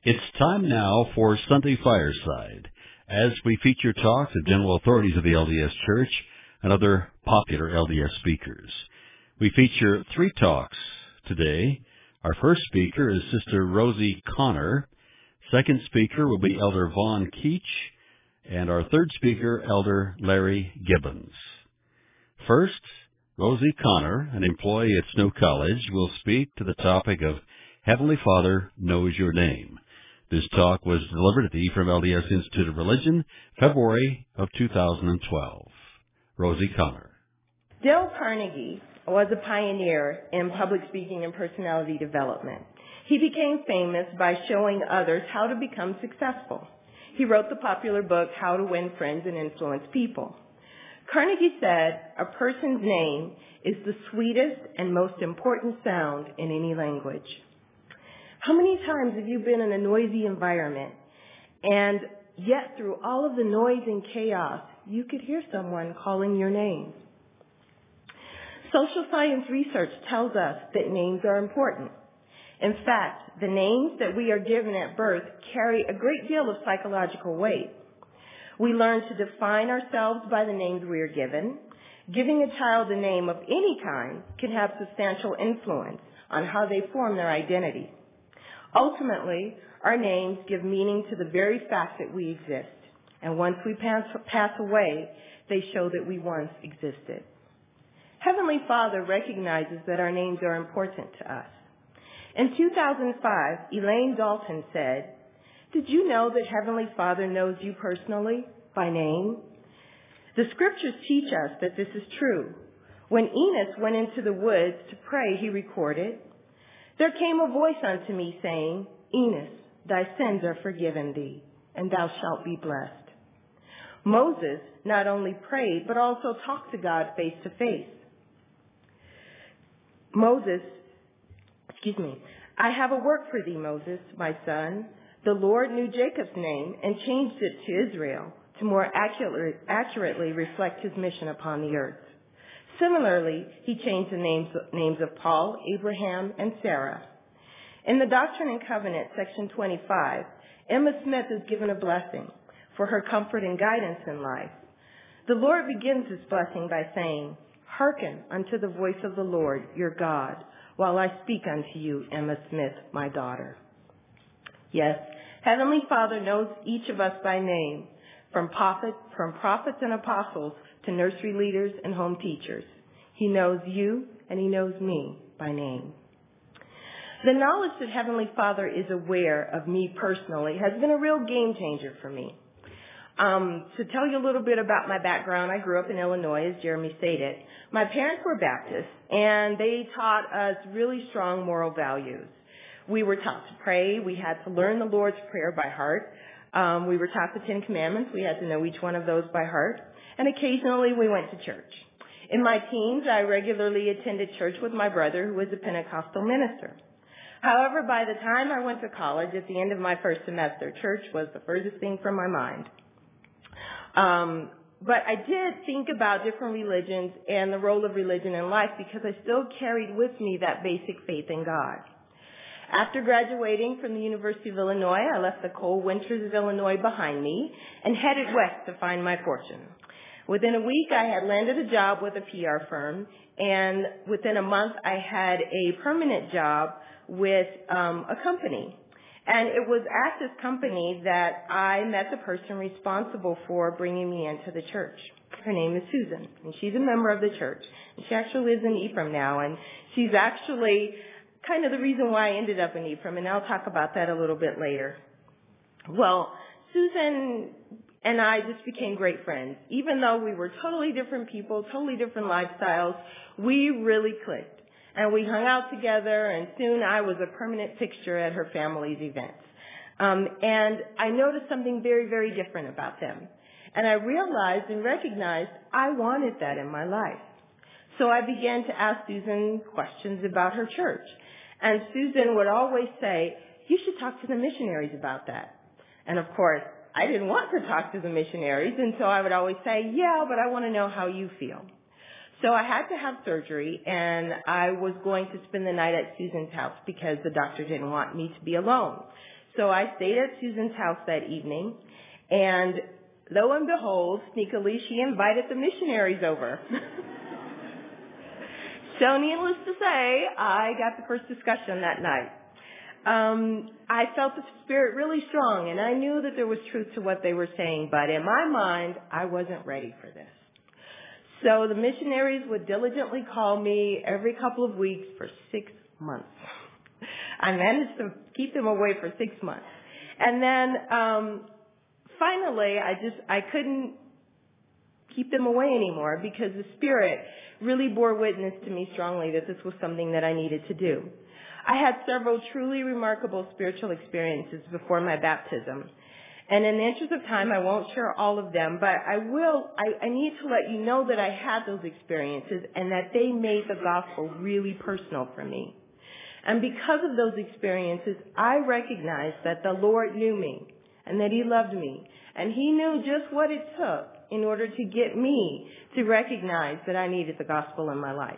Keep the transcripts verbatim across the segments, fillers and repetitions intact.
It's time now for Sunday Fireside, as we feature talks of general authorities of the L D S Church and other popular L D S speakers. We feature three talks today. Our first speaker is Sister Rosie Connor. Second speaker will be Elder Vaughn Keach. And our third speaker, Elder Larry Gibbons. First, Rosie Connor, an employee at Snow College, will speak to the topic of Heavenly Father Knows Your Name. This talk was delivered at the Ephraim L D S Institute of Religion, February of two thousand twelve. Rosie Connor. Dale Carnegie was a pioneer in public speaking and personality development. He became famous by showing others how to become successful. He wrote the popular book, How to Win Friends and Influence People. Carnegie said, a person's name is the sweetest and most important sound in any language. How many times have you been in a noisy environment, and yet through all of the noise and chaos, you could hear someone calling your name? Social science research tells us that names are important. In fact, the names that we are given at birth carry a great deal of psychological weight. We learn to define ourselves by the names we are given. Giving a child a name of any kind can have substantial influence on how they form their identity. Ultimately, our names give meaning to the very fact that we exist. And once we pass, pass away, they show that we once existed. Heavenly Father recognizes that our names are important to us. In two thousand five, Elaine Dalton said, "Did you know that Heavenly Father knows you personally by name?" The scriptures teach us that this is true. When Enos went into the woods to pray, he recorded, "There came a voice unto me saying, Enos, thy sins are forgiven thee, and thou shalt be blessed." Moses not only prayed, but also talked to God face to face. Moses, excuse me, "I have a work for thee, Moses, my son." The Lord knew Jacob's name and changed it to Israel to more accurately, accurately reflect his mission upon the earth. Similarly, he changed the names, names of Paul, Abraham, and Sarah. In the Doctrine and Covenant, section twenty-five, Emma Smith is given a blessing for her comfort and guidance in life. The Lord begins this blessing by saying, "Hearken unto the voice of the Lord, your God, while I speak unto you, Emma Smith, my daughter." Yes, Heavenly Father knows each of us by name, from prophets, from prophets and apostles to nursery leaders and home teachers. He knows you and he knows me by name. The knowledge that Heavenly Father is aware of me personally has been a real game changer for me. Um, to tell you a little bit about my background, I grew up in Illinois, as Jeremy stated. My parents were Baptists, and they taught us really strong moral values. We were taught to pray. We had to learn the Lord's Prayer by heart. Um, we were taught the Ten Commandments. We had to know each one of those by heart. And occasionally we went to church. In my teens, I regularly attended church with my brother, who was a Pentecostal minister. However, by the time I went to college, at the end of my first semester, church was the furthest thing from my mind. Um, but I did think about different religions and the role of religion in life because I still carried with me that basic faith in God. After graduating from the University of Illinois, I left the cold winters of Illinois behind me and headed west to find my fortune. Within a week, I had landed a job with a P R firm, and within a month, I had a permanent job with um, a company. And it was at this company that I met the person responsible for bringing me into the church. Her name is Susan, and she's a member of the church. And she actually lives in Ephraim now, and she's actually kind of the reason why I ended up in Ephraim, and I'll talk about that a little bit later. Well, Susan and I just became great friends. Even though we were totally different people, totally different lifestyles, we really clicked. And we hung out together, and soon I was a permanent fixture at her family's events. Um, and I noticed something very, very different about them. And I realized and recognized I wanted that in my life. So I began to ask Susan questions about her church. And Susan would always say, "You should talk to the missionaries about that." And of course, I didn't want to talk to the missionaries, and so I would always say, "Yeah, but I want to know how you feel." So I had to have surgery, and I was going to spend the night at Susan's house because the doctor didn't want me to be alone. So I stayed at Susan's house that evening, and lo and behold, sneakily, she invited the missionaries over. So needless to say, I got the first discussion that night. Um, I felt the Spirit really strong, and I knew that there was truth to what they were saying, but in my mind, I wasn't ready for this. So the missionaries would diligently call me every couple of weeks for six months. I managed to keep them away for six months. And then um, finally, I just, I couldn't keep them away anymore because the Spirit really bore witness to me strongly that this was something that I needed to do. I had several truly remarkable spiritual experiences before my baptism. And in the interest of time, I won't share all of them, but I will, I, I need to let you know that I had those experiences and that they made the gospel really personal for me. And because of those experiences, I recognized that the Lord knew me and that He loved me. And He knew just what it took in order to get me to recognize that I needed the gospel in my life.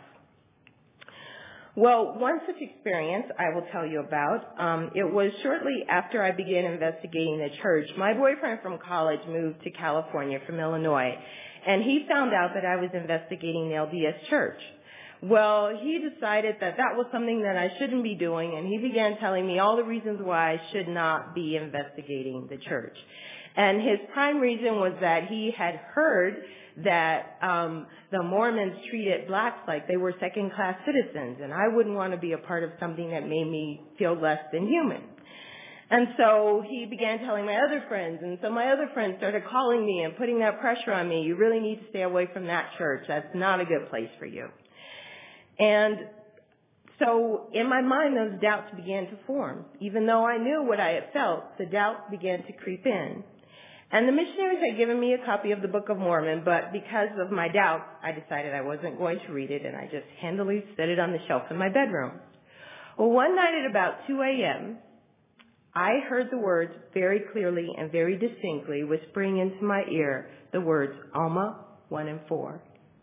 Well, one such experience I will tell you about. Um, it was shortly after I began investigating the church. My boyfriend from college moved to California from Illinois, and he found out that I was investigating the L D S church. Well, he decided that that was something that I shouldn't be doing, and he began telling me all the reasons why I should not be investigating the church. And his prime reason was that he had heard that um, the Mormons treated blacks like they were second-class citizens, and I wouldn't want to be a part of something that made me feel less than human. And so he began telling my other friends, and so my other friends started calling me and putting that pressure on me. You really need to stay away from that church. That's not a good place for you. And so in my mind, those doubts began to form. Even though I knew what I had felt, the doubts began to creep in. And the missionaries had given me a copy of the Book of Mormon, but because of my doubts, I decided I wasn't going to read it, and I just handily set it on the shelf in my bedroom. Well, one night at about two a.m., I heard the words very clearly and very distinctly whispering into my ear the words Alma one and four.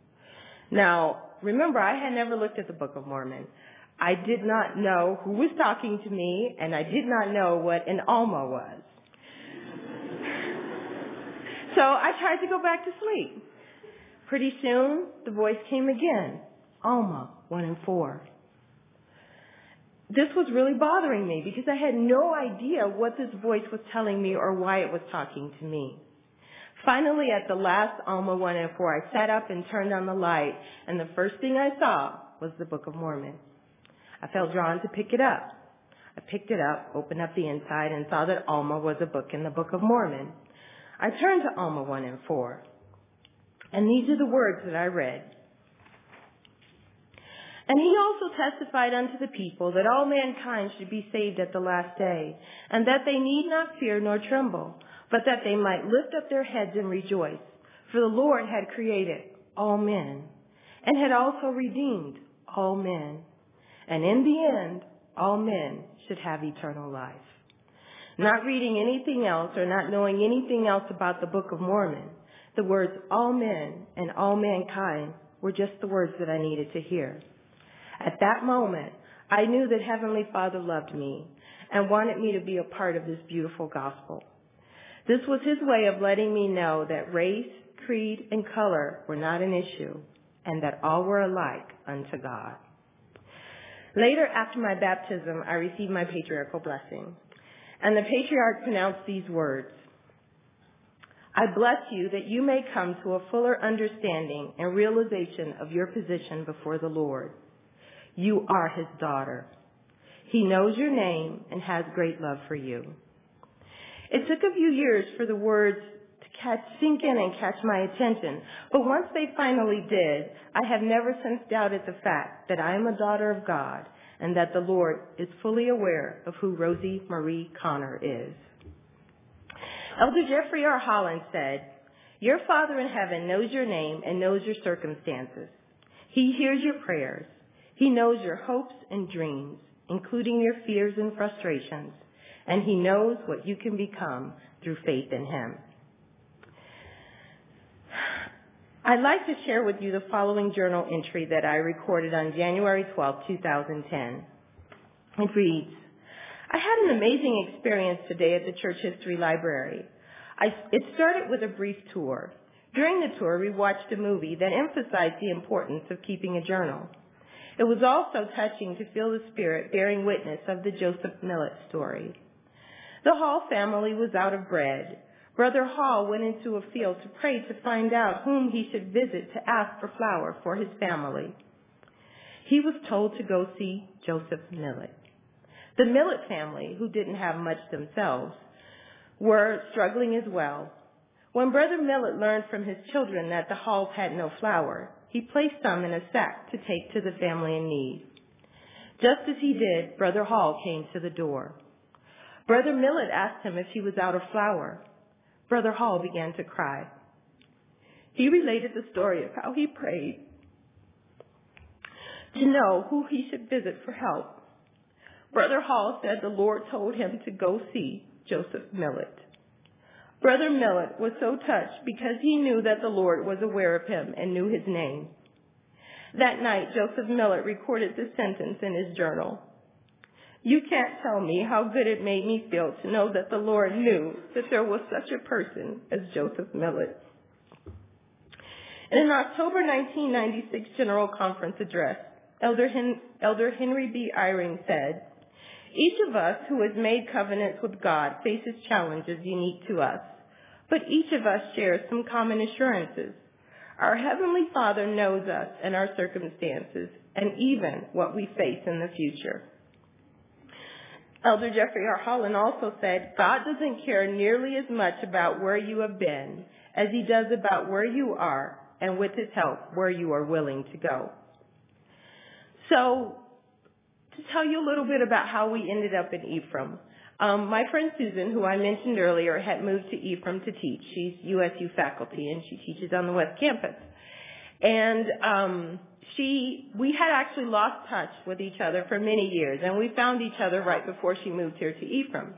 Now, remember, I had never looked at the Book of Mormon. I did not know who was talking to me, and I did not know what an Alma was. So I tried to go back to sleep. Pretty soon, the voice came again, Alma, one and four. This was really bothering me because I had no idea what this voice was telling me or why it was talking to me. Finally, at the last Alma one and four, I sat up and turned on the light, and the first thing I saw was the Book of Mormon. I felt drawn to pick it up. I picked it up, opened up the inside, and saw that Alma was a book in the Book of Mormon. I turned to Alma one and four, and these are the words that I read. And he also testified unto the people that all mankind should be saved at the last day, and that they need not fear nor tremble, but that they might lift up their heads and rejoice. For the Lord had created all men, and had also redeemed all men. And in the end, all men should have eternal life. Not reading anything else or not knowing anything else about the Book of Mormon, the words all men and all mankind were just the words that I needed to hear. At that moment, I knew that Heavenly Father loved me and wanted me to be a part of this beautiful gospel. This was His way of letting me know that race, creed, and color were not an issue, and that all were alike unto God. Later, after my baptism, I received my patriarchal blessing. And the patriarch pronounced these words, I bless you that you may come to a fuller understanding and realization of your position before the Lord. You are His daughter. He knows your name and has great love for you. It took a few years for the words to catch, sink in and catch my attention, but once they finally did, I have never since doubted the fact that I am a daughter of God, and that the Lord is fully aware of who Rosie Marie Connor is. Elder Jeffrey R. Holland said, your Father in heaven knows your name and knows your circumstances. He hears your prayers. He knows your hopes and dreams, including your fears and frustrations, and He knows what you can become through faith in Him. I'd like to share with you the following journal entry that I recorded on January twelfth, two thousand ten. It reads, I had an amazing experience today at the Church History Library. I, it started with a brief tour. During the tour, we watched a movie that emphasized the importance of keeping a journal. It was also touching to feel the Spirit bearing witness of the Joseph Millet story. The Hall family was out of bread. Brother Hall went into a field to pray to find out whom he should visit to ask for flour for his family. He was told to go see Joseph Millet. The Millet family, who didn't have much themselves, were struggling as well. When Brother Millet learned from his children that the Halls had no flour, he placed some in a sack to take to the family in need. Just as he did, Brother Hall came to the door. Brother Millet asked him if he was out of flour. Brother Hall began to cry. He related the story of how he prayed to know who he should visit for help. Brother Hall said the Lord told him to go see Joseph Millet. Brother Millet was so touched because he knew that the Lord was aware of him and knew his name. That night, Joseph Millet recorded this sentence in his journal. You can't tell me how good it made me feel to know that the Lord knew that there was such a person as Joseph Millet. In an October nineteen ninety-six General Conference address, Elder, Hen- Elder Henry B. Eyring said, each of us who has made covenants with God faces challenges unique to us, but each of us shares some common assurances. Our Heavenly Father knows us and our circumstances, and even what we face in the future. Elder Jeffrey R. Holland also said, God doesn't care nearly as much about where you have been as he does about where you are, and with his help, where you are willing to go. So, to tell you a little bit about how we ended up in Ephraim. Um, my friend Susan, who I mentioned earlier, had moved to Ephraim to teach. She's U S U faculty, and she teaches on the West Campus. And um, she, we had actually lost touch with each other for many years, and we found each other right before she moved here to Ephraim.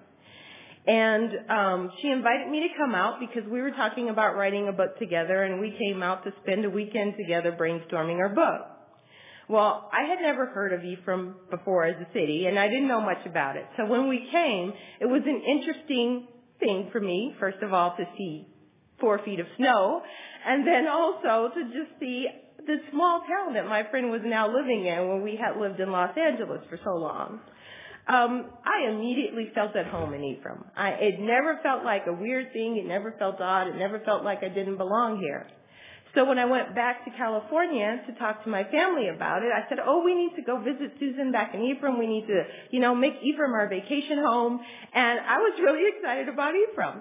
And um, she invited me to come out because we were talking about writing a book together, and we came out to spend a weekend together brainstorming our book. Well, I had never heard of Ephraim before as a city, and I didn't know much about it. So when we came, it was an interesting thing for me, first of all, to see four feet of snow, and then also to just see the small town that my friend was now living in when we had lived in Los Angeles for so long. Um, I immediately felt at home in Ephraim. I, it never felt like a weird thing. It never felt odd. It never felt like I didn't belong here. So when I went back to California to talk to my family about it, I said, oh, we need to go visit Susan back in Ephraim. We need to, you know, make Ephraim our vacation home. And I was really excited about Ephraim.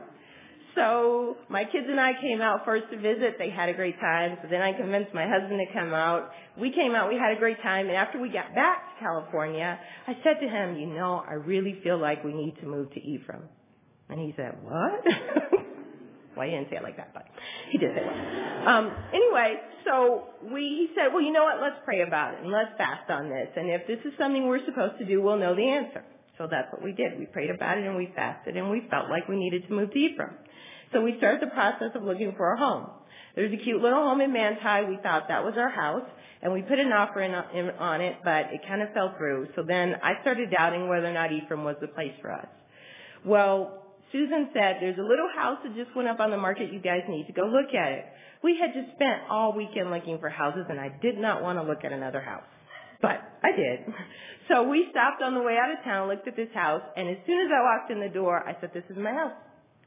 So my kids and I came out first to visit. They had a great time. So then I convinced my husband to come out. We came out. We had a great time. And after we got back to California, I said to him, you know, I really feel like we need to move to Ephraim. And he said, what? Well, he didn't say it like that, but he did say that. Um, anyway, so we, he said, well, you know what, let's pray about it, and let's fast on this. And if this is something we're supposed to do, we'll know the answer. So that's what we did. We prayed about it, and we fasted, and we felt like we needed to move to Ephraim. So we started the process of looking for a home. There's a cute little home in Manti. We thought that was our house, and we put an offer in, in on it, but it kind of fell through. So then I started doubting whether or not Ephraim was the place for us. Well, Susan said, there's a little house that just went up on the market. You guys need to go look at it. We had just spent all weekend looking for houses, and I did not want to look at another house. But I did. So we stopped on the way out of town, looked at this house, and as soon as I walked in the door, I said, this is my house.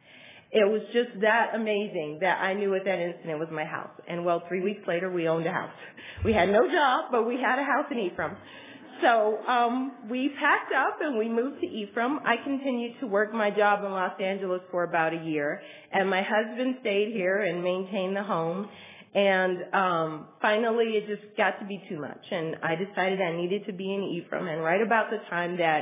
It was just that amazing that I knew at that instant it was my house. And, well, three weeks later, we owned a house. We had no job, but we had a house in Ephraim. So um, we packed up and we moved to Ephraim. I continued to work my job in Los Angeles for about a year, and my husband stayed here and maintained the home. And um, finally, it just got to be too much, and I decided I needed to be in Ephraim. And right about the time that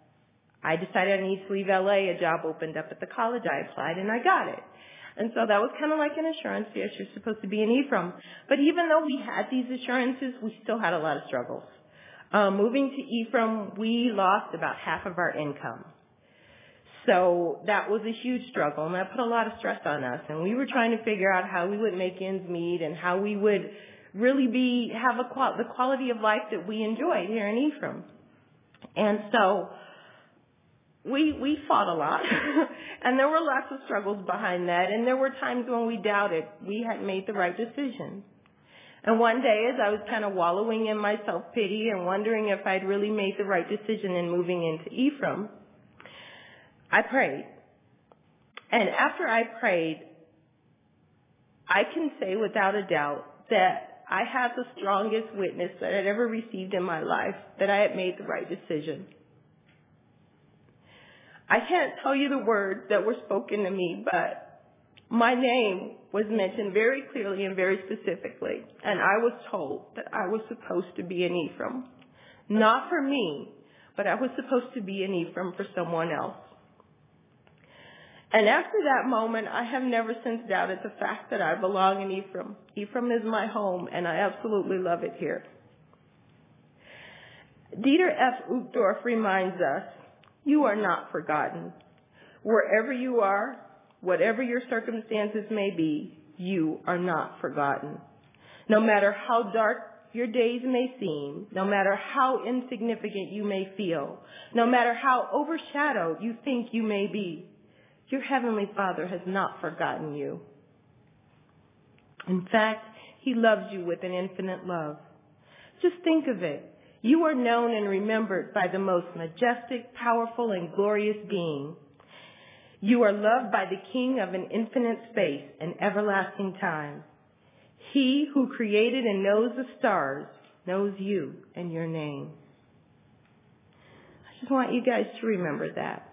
I decided I needed to leave L A, a job opened up at the college. I applied, and I got it. And so that was kind of like an assurance. Yes, you're supposed to be in Ephraim. But even though we had these assurances, we still had a lot of struggles. Um, moving to Ephraim, we lost about half of our income. So that was a huge struggle, and that put a lot of stress on us. And we were trying to figure out how we would make ends meet and how we would really be have a qual- the quality of life that we enjoyed here in Ephraim. And so we, we fought a lot. And there were lots of struggles behind that. And there were times when we doubted we had made the right decision. And one day, as I was kind of wallowing in my self-pity and wondering if I'd really made the right decision in moving into Ephraim, I prayed. And after I prayed, I can say without a doubt that I have the strongest witness that I'd ever received in my life that I had made the right decision. I can't tell you the words that were spoken to me, but my name was mentioned very clearly and very specifically, and I was told that I was supposed to be an Ephraim. Not for me, but I was supposed to be an Ephraim for someone else. And after that moment, I have never since doubted the fact that I belong in Ephraim. Ephraim is my home, and I absolutely love it here. Dieter F. Uchtdorf reminds us, you are not forgotten. Wherever you are, whatever your circumstances may be, you are not forgotten. No matter how dark your days may seem, no matter how insignificant you may feel, no matter how overshadowed you think you may be, your Heavenly Father has not forgotten you. In fact, He loves you with an infinite love. Just think of it. You are known and remembered by the most majestic, powerful, and glorious being. You are loved by the King of an infinite space and everlasting time. He who created and knows the stars knows you and your name. I just want you guys to remember that.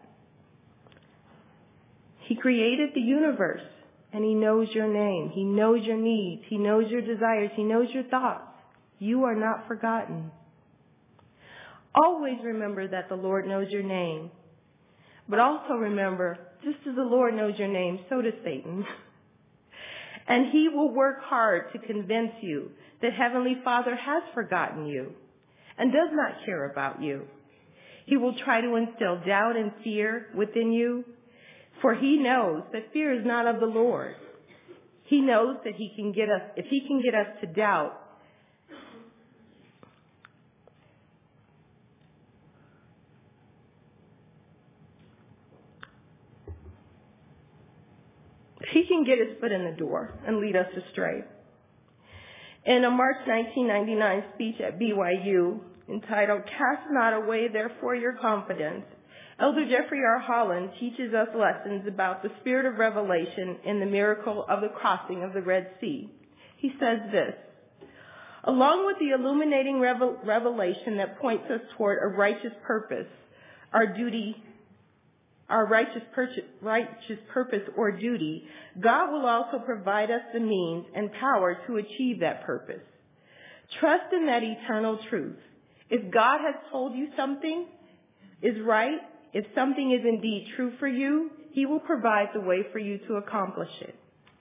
He created the universe, and He knows your name. He knows your needs. He knows your desires. He knows your thoughts. You are not forgotten. Always remember that the Lord knows your name. But also remember, just as the Lord knows your name, so does Satan. And he will work hard to convince you that Heavenly Father has forgotten you and does not care about you. He will try to instill doubt and fear within you, for he knows that fear is not of the Lord. He knows that he can get us, if he can get us to doubt, he can get his foot in the door and lead us astray. In a March nineteen ninety-nine speech at B Y U entitled, "Cast Not Away Therefore Your Confidence," Elder Jeffrey R. Holland teaches us lessons about the spirit of revelation in the miracle of the crossing of the Red Sea. He says this, "Along with the illuminating revel- revelation that points us toward a righteous purpose, our duty our righteous, pur- righteous purpose or duty, God will also provide us the means and power to achieve that purpose. Trust in that eternal truth. If God has told you something is right, if something is indeed true for you, He will provide the way for you to accomplish it."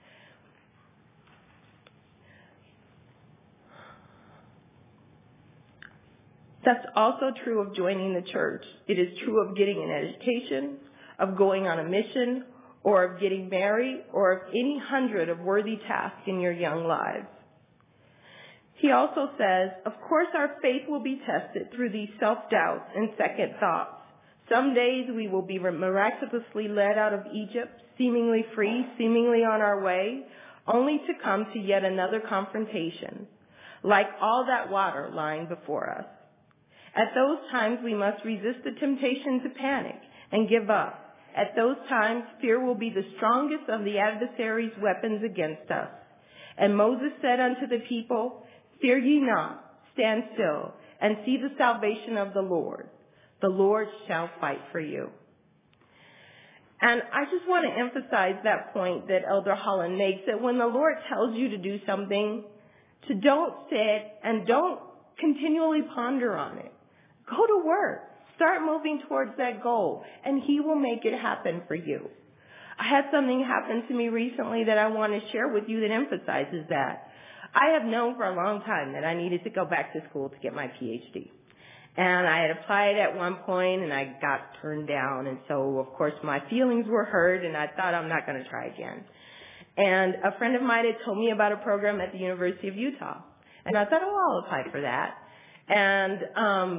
That's also true of joining the church. It is true of getting an education, of going on a mission, or of getting married, or of any hundred of worthy tasks in your young lives. He also says, of course our faith will be tested through these self-doubts and second thoughts. Some days we will be miraculously led out of Egypt, seemingly free, seemingly on our way, only to come to yet another confrontation, like all that water lying before us. At those times we must resist the temptation to panic and give up. At those times, fear will be the strongest of the adversary's weapons against us. And Moses said unto the people, "Fear ye not, stand still, and see the salvation of the Lord. The Lord shall fight for you." And I just want to emphasize that point that Elder Holland makes, that when the Lord tells you to do something, to don't sit and don't continually ponder on it. Go to work. Start moving towards that goal, and He will make it happen for you. I had something happen to me recently that I want to share with you that emphasizes that. I have known for a long time that I needed to go back to school to get my P H D. And I had applied at one point, and I got turned down. And so, of course, my feelings were hurt, and I thought, I'm not going to try again. And a friend of mine had told me about a program at the University of Utah. And I thought, oh, I'll apply for that. And um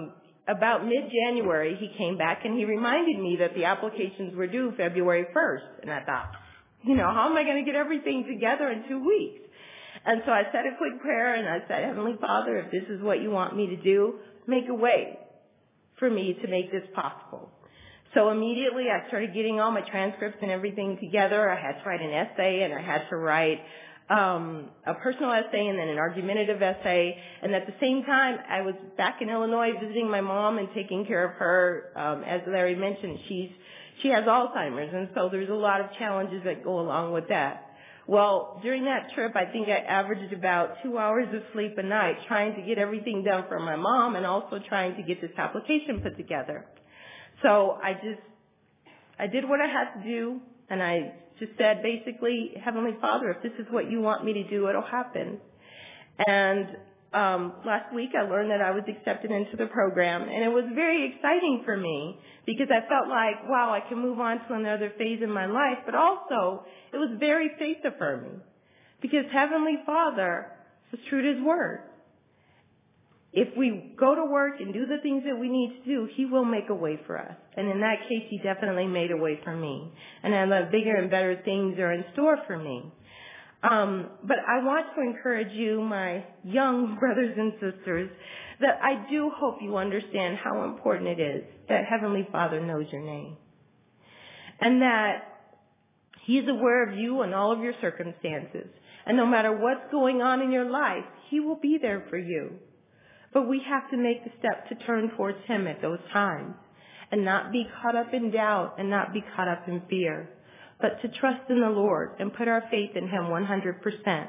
about mid-January, he came back and he reminded me that the applications were due February first. And I thought, you know, how am I going to get everything together in two weeks? And so I said a quick prayer and I said, Heavenly Father, if this is what you want me to do, make a way for me to make this possible. So immediately I started getting all my transcripts and everything together. I had to write an essay and I had to write um, a personal essay and then an argumentative essay. And at the same time, I was back in Illinois visiting my mom and taking care of her. Um, as Larry mentioned, she's she has Alzheimer's, and so there's a lot of challenges that go along with that. Well, during that trip, I think I averaged about two hours of sleep a night trying to get everything done for my mom and also trying to get this application put together. So I just, I did what I had to do, and I just said basically, Heavenly Father, if this is what you want me to do, it'll happen. And um, last week I learned that I was accepted into the program, and it was very exciting for me because I felt like, wow, I can move on to another phase in my life, but also it was very faith-affirming because Heavenly Father was true to His Word. If we go to work and do the things that we need to do, He will make a way for us. And in that case, He definitely made a way for me. And I love bigger and better things are in store for me. Um, but I want to encourage you, my young brothers and sisters, that I do hope you understand how important it is that Heavenly Father knows your name. And that He is aware of you and all of your circumstances. And no matter what's going on in your life, He will be there for you. But we have to make the step to turn towards Him at those times and not be caught up in doubt and not be caught up in fear, but to trust in the Lord and put our faith in Him one hundred percent.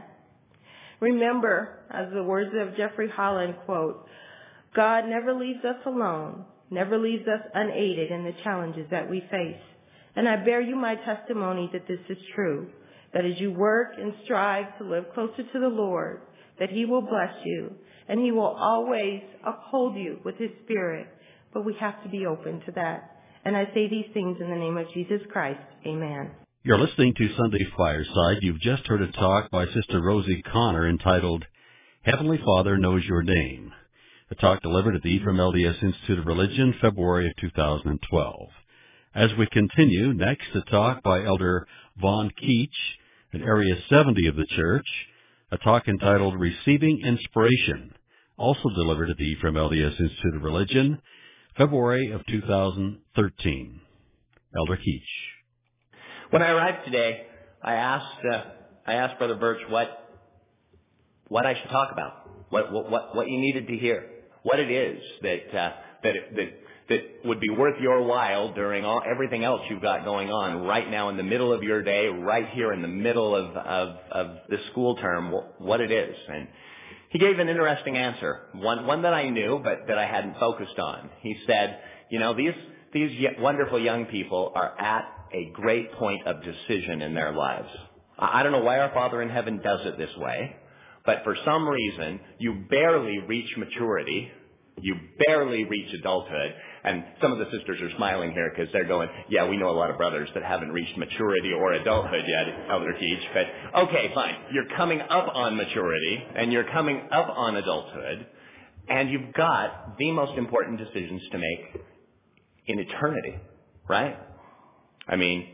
Remember, as the words of Jeffrey Holland quote, God never leaves us alone, never leaves us unaided in the challenges that we face. And I bear you my testimony that this is true, that as you work and strive to live closer to the Lord, that He will bless you and He will always uphold you with His Spirit. But we have to be open to that. And I say these things in the name of Jesus Christ. Amen. You're listening to Sunday Fireside. You've just heard a talk by Sister Rosie Connor entitled, Heavenly Father Knows Your Name. A talk delivered at the Ephraim L D S Institute of Religion, February of two thousand twelve. As we continue, next a talk by Elder Vaughn Keach at Area seventy of the church, a talk entitled Receiving Inspiration, also delivered at the Ephraim L D S Institute of Religion, February of two thousand thirteen. Elder Keach. When I arrived today, I asked uh, I asked Brother Birch what what I should talk about, what what what you needed to hear, what it is that uh, that it, that that would be worth your while during all everything else you've got going on right now in the middle of your day, right here in the middle of of, of the school term, what it is. And he gave an interesting answer, one one that I knew but that I hadn't focused on. He said, you know, these these wonderful young people are at a great point of decision in their lives. I don't know why our Father in heaven does it this way, but for some reason, you barely reach maturity, you barely reach adulthood, and some of the sisters are smiling here because they're going, yeah, we know a lot of brothers that haven't reached maturity or adulthood yet, Elder Keach, but okay, fine. You're coming up on maturity, and you're coming up on adulthood, and you've got the most important decisions to make in eternity, right? I mean,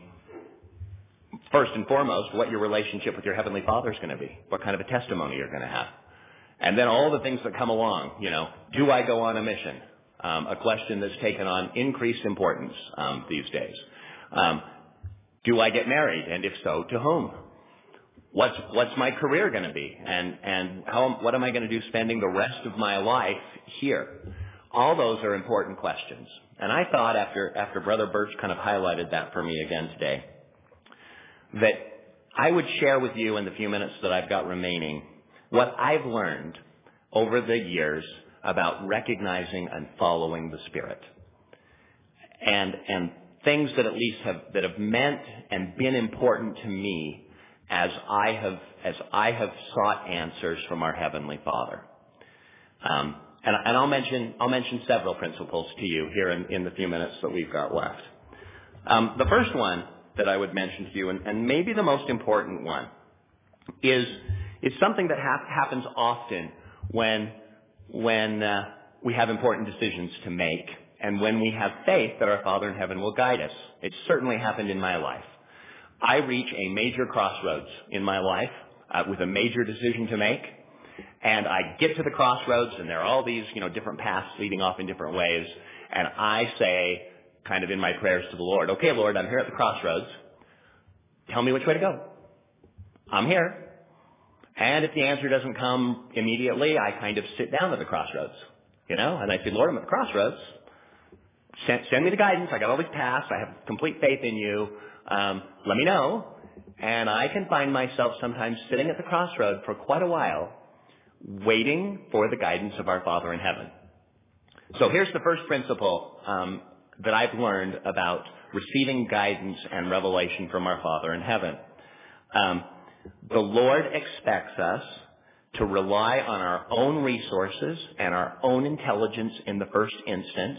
first and foremost, what your relationship with your Heavenly Father is going to be, what kind of a testimony you're going to have. And then all the things that come along, you know, do I go on a mission? Um, a question that's taken on increased importance um, these days. Um, do I get married? And if so, to whom? What's what's my career going to be? And and how what am I going to do spending the rest of my life here? All those are important questions. And I thought after after Brother Birch kind of highlighted that for me again today, that I would share with you in the few minutes that I've got remaining what I've learned over the years about recognizing and following the Spirit. And and things that at least have that have meant and been important to me as I have as I have sought answers from our Heavenly Father. Um, and, and I'll mention I'll mention several principles to you here in, in the few minutes that we've got left. Um, the first one that I would mention to you, and, and maybe the most important one, is is something that ha- happens often when when uh, we have important decisions to make, and when we have faith that our Father in heaven will guide us. It certainly happened in my life. I reach a major crossroads in my life uh, with a major decision to make, and I get to the crossroads, and there are all these, you know, different paths leading off in different ways, and I say, kind of in my prayers to the Lord, okay, Lord, I'm here at the crossroads. Tell me which way to go. I'm here. And if the answer doesn't come immediately, I kind of sit down at the crossroads, you know, and I say, Lord, I'm at the crossroads. Send, send me the guidance. I got all these paths. I have complete faith in you. Um, let me know. And I can find myself sometimes sitting at the crossroad for quite a while, waiting for the guidance of our Father in heaven. So here's the first principle um, that I've learned about receiving guidance and revelation from our Father in heaven. Um, the Lord expects us to rely on our own resources and our own intelligence in the first instance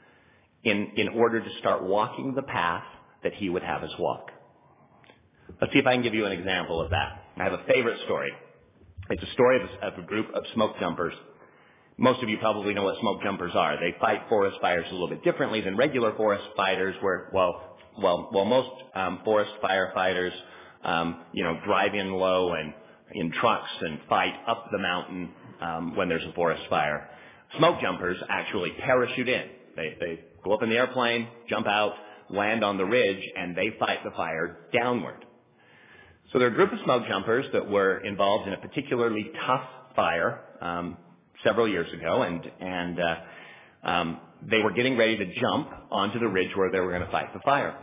in, in order to start walking the path that He would have us walk. Let's see if I can give you an example of that. I have a favorite story. It's a story of a, of a group of smoke jumpers. Most of you probably know what smoke jumpers are. They fight forest fires a little bit differently than regular forest fighters, where, well, well, well most um, forest firefighters, um, you know, drive in low and in trucks and fight up the mountain um, when there's a forest fire. Smoke jumpers actually parachute in. They, they go up in the airplane, jump out, land on the ridge, and they fight the fire downward. So there are a group of smoke jumpers that were involved in a particularly tough fire um, several years ago, and and uh, um, they were getting ready to jump onto the ridge where they were going to fight the fire.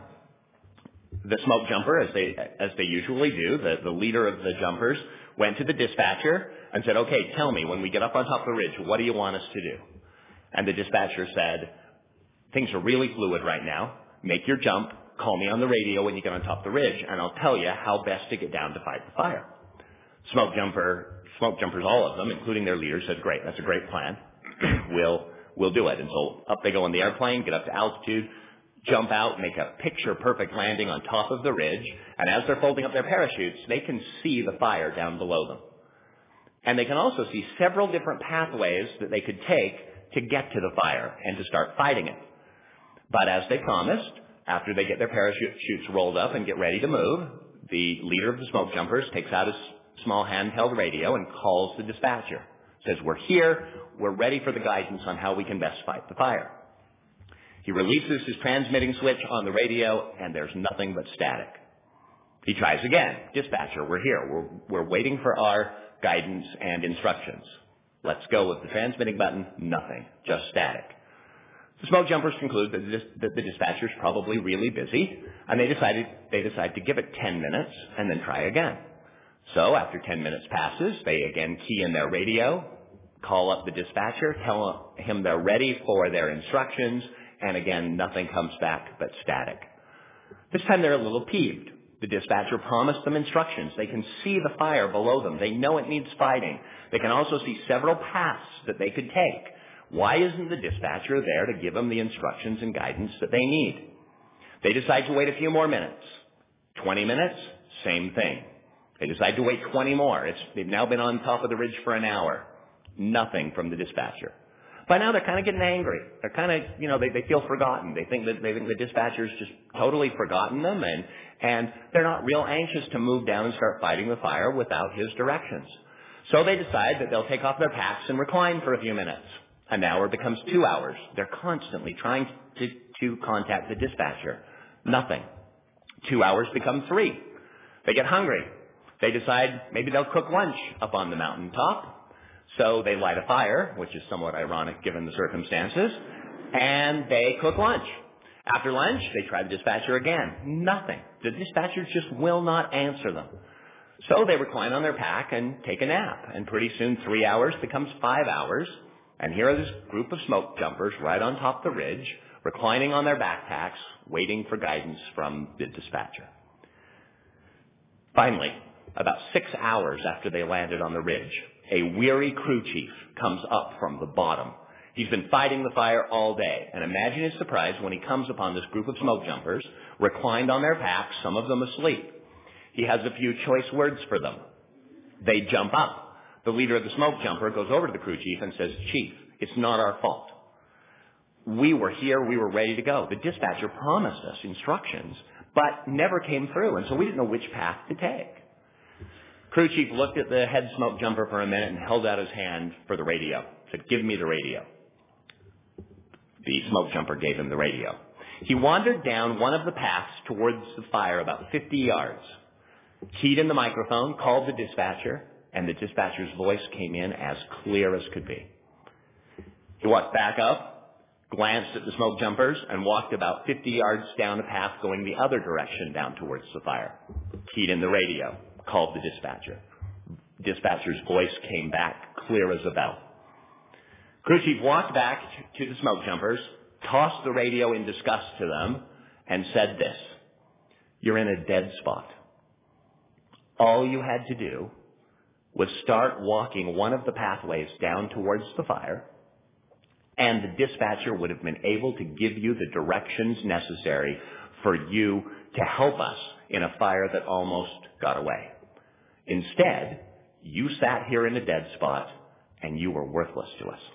The smoke jumper, as they as they usually do, the, the leader of the jumpers, went to the dispatcher and said, okay, tell me, when we get up on top of the ridge, what do you want us to do? And the dispatcher said, things are really fluid right now. Make your jump. Call me on the radio when you get on top of the ridge, and I'll tell you how best to get down to fight the fire. Smoke jumper, smoke jumpers, all of them, including their leaders, said, great, that's a great plan. we'll, we'll do it. And so up they go in the airplane, get up to altitude, jump out, make a picture-perfect landing on top of the ridge, and as they're folding up their parachutes, they can see the fire down below them. And they can also see several different pathways that they could take to get to the fire and to start fighting it. But as they promised, after they get their parachutes rolled up and get ready to move, the leader of the smoke jumpers takes out his small handheld radio and calls the dispatcher. Says, we're here, we're ready for the guidance on how we can best fight the fire. He releases his transmitting switch on the radio, and there's nothing but static. He tries again. Dispatcher, we're here. We're, we're waiting for our guidance and instructions. Let's go with the transmitting button. Nothing. Just static. The smoke jumpers conclude that the, that the dispatcher's probably really busy, and they decided they decide to give it ten minutes and then try again. So after ten minutes passes, they again key in their radio, call up the dispatcher, tell him they're ready for their instructions, and again, nothing comes back but static. This time they're a little peeved. The dispatcher promised them instructions. They can see the fire below them. They know it needs fighting. They can also see several paths that they could take. Why isn't the dispatcher there to give them the instructions and guidance that they need? They decide to wait a few more minutes. Twenty minutes, same thing. They decide to wait twenty more. It's, they've now been on top of the ridge for an hour. Nothing from the dispatcher. By now they're kind of getting angry. They're kind of, you know, they, they feel forgotten. They think that they think the dispatcher's just totally forgotten them, and, and they're not real anxious to move down and start fighting the fire without his directions. So they decide that they'll take off their packs and recline for a few minutes. An hour becomes two hours. They're constantly trying to, to contact the dispatcher. Nothing. Two hours become three. They get hungry. They decide maybe they'll cook lunch up on the mountaintop. So they light a fire, which is somewhat ironic given the circumstances, and they cook lunch. After lunch, they try the dispatcher again. Nothing. The dispatcher just will not answer them. So they recline on their pack and take a nap. And pretty soon, three hours becomes five hours. And here are this group of smoke jumpers right on top of the ridge, reclining on their backpacks, waiting for guidance from the dispatcher. Finally, about six hours after they landed on the ridge, a weary crew chief comes up from the bottom. He's been fighting the fire all day, and imagine his surprise when he comes upon this group of smoke jumpers, reclined on their packs, some of them asleep. He has a few choice words for them. They jump up. The leader of the smoke jumper goes over to the crew chief and says, Chief, It's not our fault. We were here. We were ready to go. The dispatcher promised us instructions, but never came through, and so we didn't know which path to take. Crew chief looked at the head smoke jumper for a minute and held out his hand for the radio. Said, "Give me the radio." The smoke jumper gave him the radio. He wandered down one of the paths towards the fire about fifty yards, keyed in the microphone, called the dispatcher, and the dispatcher's voice came in as clear as could be. He walked back up, glanced at the smoke jumpers, and walked about fifty yards down a path going the other direction down towards the fire. Keyed in the radio, called the dispatcher. Dispatcher's voice came back clear as a bell. Crew chief walked back to the smoke jumpers, tossed the radio in disgust to them, and said this: "You're in a dead spot. All you had to do was start walking one of the pathways down towards the fire, and the dispatcher would have been able to give you the directions necessary for you to help us in a fire that almost got away. Instead, you sat here in a dead spot, and you were worthless to us."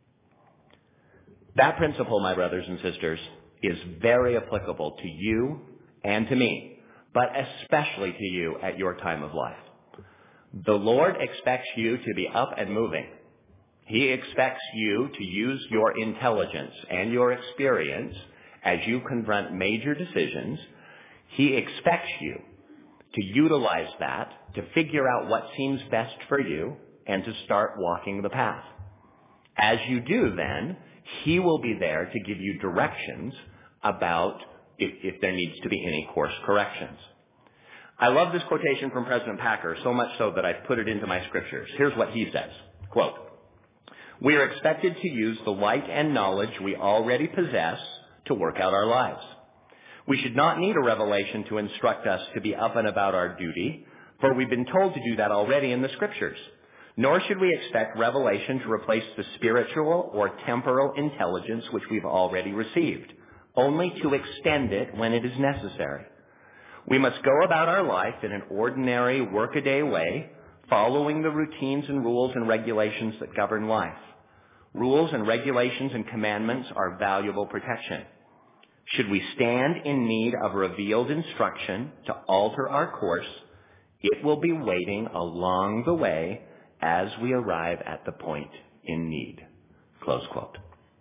That principle, my brothers and sisters, is very applicable to you and to me, but especially to you at your time of life. The Lord expects you to be up and moving. He expects you to use your intelligence and your experience as you confront major decisions. He expects you to utilize that to figure out what seems best for you and to start walking the path. As you do, then, He will be there to give you directions about if, if there needs to be any course corrections. I love this quotation from President Packer, so much so that I've put it into my scriptures. Here's what he says, quote, "We are expected to use the light and knowledge we already possess to work out our lives. We should not need a revelation to instruct us to be up and about our duty, for we've been told to do that already in the scriptures. Nor should we expect revelation to replace the spiritual or temporal intelligence which we've already received, only to extend it when it is necessary. We must go about our life in an ordinary workaday way, following the routines and rules and regulations that govern life. Rules and regulations and commandments are valuable protection. Should we stand in need of revealed instruction to alter our course, it will be waiting along the way as we arrive at the point in need." Close quote.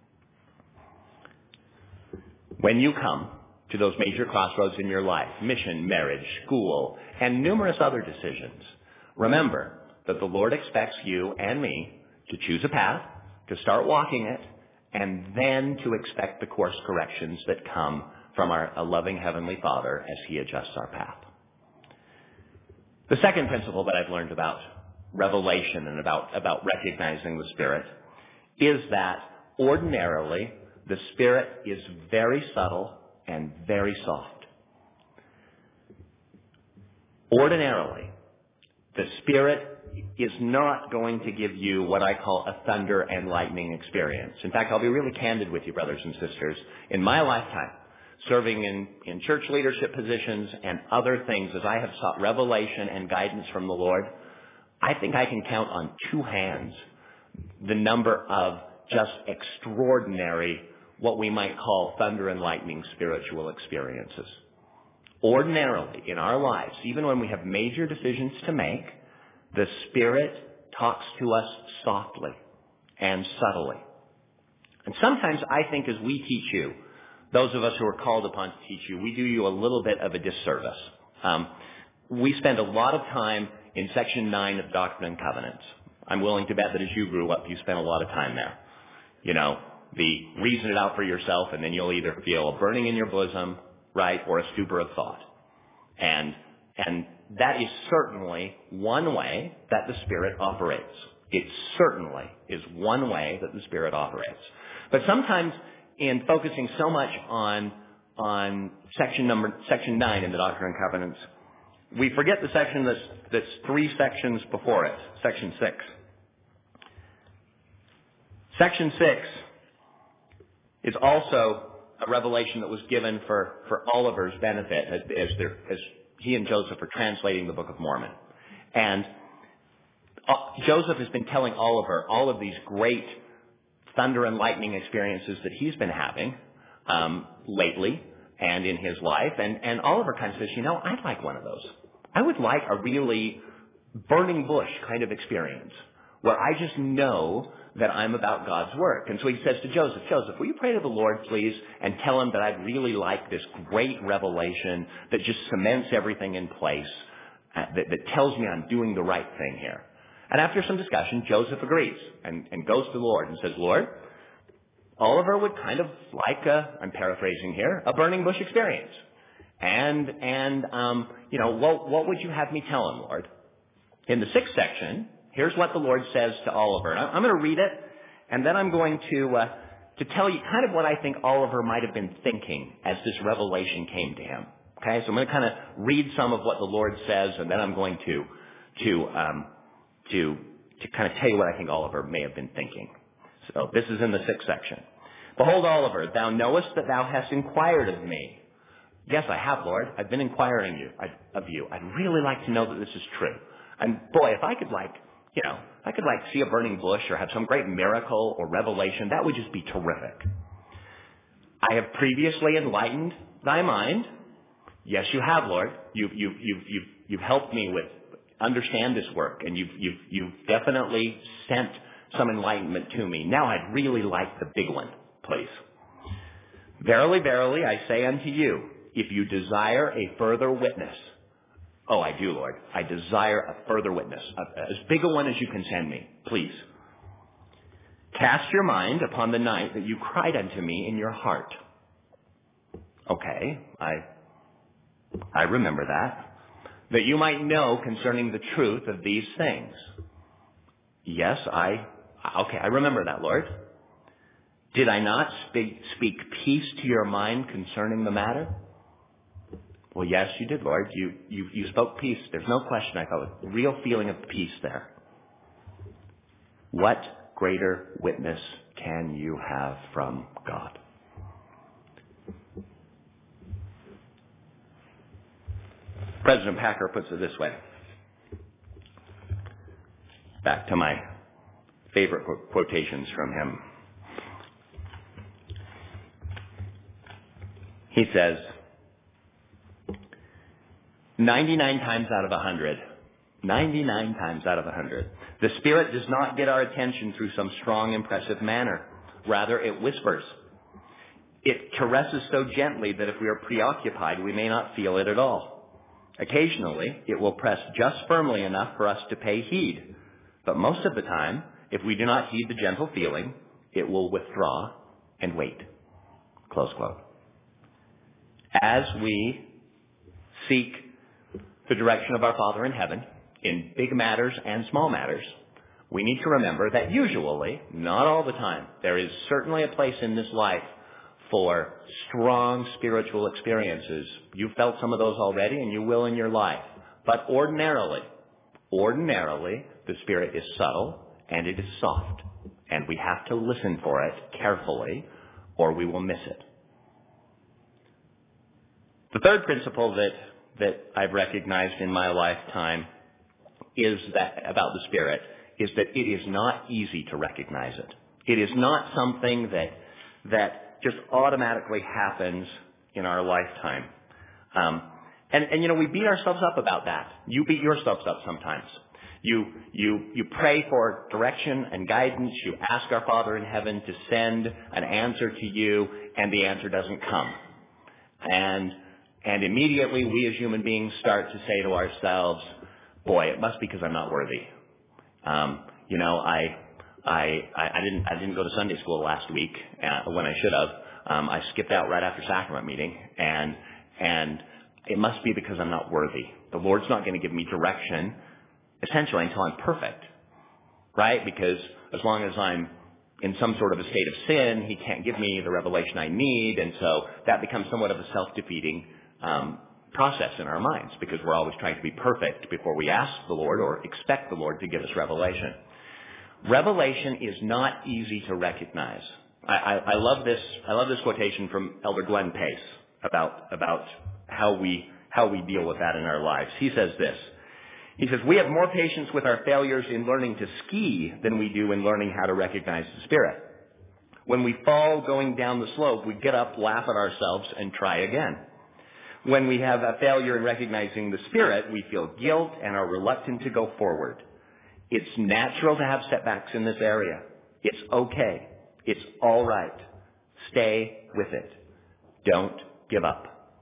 When you come to those major crossroads in your life, mission, marriage, school, and numerous other decisions, remember that the Lord expects you and me to choose a path, to start walking it, and then to expect the course corrections that come from our a loving Heavenly Father as He adjusts our path. The second principle that I've learned about revelation and about, about recognizing the Spirit is that ordinarily the Spirit is very subtle and very soft. Ordinarily, the Spirit is not going to give you what I call a thunder and lightning experience. In fact, I'll be really candid with you, brothers and sisters. In my lifetime, serving in, in church leadership positions and other things, as I have sought revelation and guidance from the Lord, I think I can count on two hands the number of just extraordinary, what we might call thunder and lightning spiritual experiences. Ordinarily, in our lives, even when we have major decisions to make, the Spirit talks to us softly and subtly. And sometimes I think as we teach you, those of us who are called upon to teach you, we do you a little bit of a disservice. Um, we spend a lot of time in Section nine of Doctrine and Covenants. I'm willing to bet that as you grew up, you spent a lot of time there. You know, the reason it out for yourself, and then you'll either feel a burning in your bosom, right, or a stupor of thought. And, and that is certainly one way that the Spirit operates. It certainly is one way that the Spirit operates. But sometimes in focusing so much on, on section number, section nine in the Doctrine and Covenants, we forget the section that's, that's three sections before it, section six. Section six is also a revelation that was given for, for Oliver's benefit as, as, as he and Joseph are translating the Book of Mormon. And uh, Joseph has been telling Oliver all of these great thunder and lightning experiences that he's been having um, lately and in his life. And, and Oliver kind of says, you know, I'd like one of those. I would like a really burning bush kind of experience where I just know that I'm about God's work. And so he says to Joseph, Joseph, will you pray to the Lord, please, and tell him that I'd really like this great revelation that just cements everything in place, uh, that, that tells me I'm doing the right thing here. And after some discussion, Joseph agrees and, and goes to the Lord and says, Lord, Oliver would kind of like a, I'm paraphrasing here, a burning bush experience. And, and um, you know, what, what would you have me tell him, Lord? In the sixth section, here's what the Lord says to Oliver. I'm going to read it, and then I'm going to uh, to tell you kind of what I think Oliver might have been thinking as this revelation came to him. Okay, so I'm going to kind of read some of what the Lord says, and then I'm going to to um, to to kind of tell you what I think Oliver may have been thinking. So this is in the sixth section. Behold, Oliver, thou knowest that thou hast inquired of me. Yes, I have, Lord. I've been inquiring you of you. I'd really like to know that this is true. And boy, if I could like. You know, I could like see a burning bush or have some great miracle or revelation. That would just be terrific. I have previously enlightened thy mind. Yes, you have, Lord. You've, you've, you've, you've, you've helped me with understand this work, and you've, you've, you've definitely sent some enlightenment to me. Now I'd really like the big one, please. Verily, verily, I say unto you, if you desire a further witness, oh, I do, Lord. I desire a further witness, a, as big a one as you can send me, please. Cast your mind upon the night that you cried unto me in your heart. Okay, I, I remember that. That you might know concerning the truth of these things. Yes, I, okay, I remember that, Lord. Did I not speak, speak peace to your mind concerning the matter? Well, yes, you did, Lord. You, you, you spoke peace. There's no question. I felt a real feeling of peace there. What greater witness can you have from God? President Packer puts it this way. Back to my favorite quotations from him. He says, ninety-nine times out of a hundred, ninety-nine times out of a hundred, the Spirit does not get our attention through some strong, impressive manner. Rather, it whispers. It caresses so gently that if we are preoccupied, we may not feel it at all. Occasionally, it will press just firmly enough for us to pay heed. But most of the time, if we do not heed the gentle feeling, it will withdraw and wait. Close quote. As we seek the direction of our Father in heaven, in big matters and small matters, we need to remember that usually, not all the time, there is certainly a place in this life for strong spiritual experiences. You've felt some of those already, and you will in your life. But ordinarily, ordinarily, the Spirit is subtle and it is soft. And we have to listen for it carefully, or we will miss it. The third principle that that I've recognized in my lifetime is that about the Spirit is that it is not easy to recognize it. It is not something that that just automatically happens in our lifetime. Um, and, and you know, we beat ourselves up about that. You beat yourselves up sometimes. You you you pray for direction and guidance. You ask our Father in heaven to send an answer to you, and the answer doesn't come. And And immediately we as human beings start to say to ourselves, boy, it must be because I'm not worthy. Um, you know, I, I, I didn't, I didn't go to Sunday school last week uh, when I should have. Um, I skipped out right after sacrament meeting, and, and it must be because I'm not worthy. The Lord's not going to give me direction, essentially, until I'm perfect, right? Because as long as I'm in some sort of a state of sin, He can't give me the revelation I need, and so that becomes somewhat of a self-defeating Um, process in our minds, because we're always trying to be perfect before we ask the Lord or expect the Lord to give us revelation. Revelation is not easy to recognize. I, I, I love this. I love this quotation from Elder Glenn Pace about about how we how we deal with that in our lives. He says this. He says, "We have more patience with our failures in learning to ski than we do in learning how to recognize the Spirit. When we fall going down the slope, we get up, laugh at ourselves, and try again. When we have a failure in recognizing the Spirit, we feel guilt and are reluctant to go forward. It's natural to have setbacks in this area. It's okay. It's all right. Stay with it. Don't give up.